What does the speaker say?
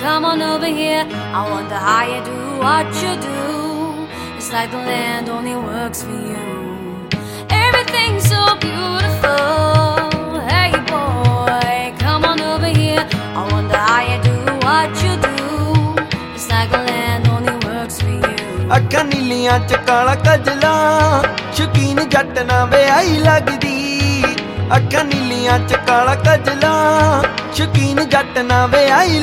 come on over here. I wonder how you do what you do. It's like the land only works for you. Everything's so beautiful. Hey boy, come on over here. I wonder how you do what you do. It's like the land only works for you. ਅੱਖਾਂ ਨੀਲੀਆਂ ਚ ਕਾਲਾ ਕਜਲਾ, ਸ਼ੌਕੀਨ ਜੱਟ ਨਾ ਵਿਆਹੀ ਲੱਗਦੀ। ਅੱਖਾਂ ਨੀਲੀਆਂ ਚ ਕਾਲਾ ਕਜਲਾ, ਸ਼ੌਕੀਨ ਜੱਟ ਨਾ ਵਿਆਹੀ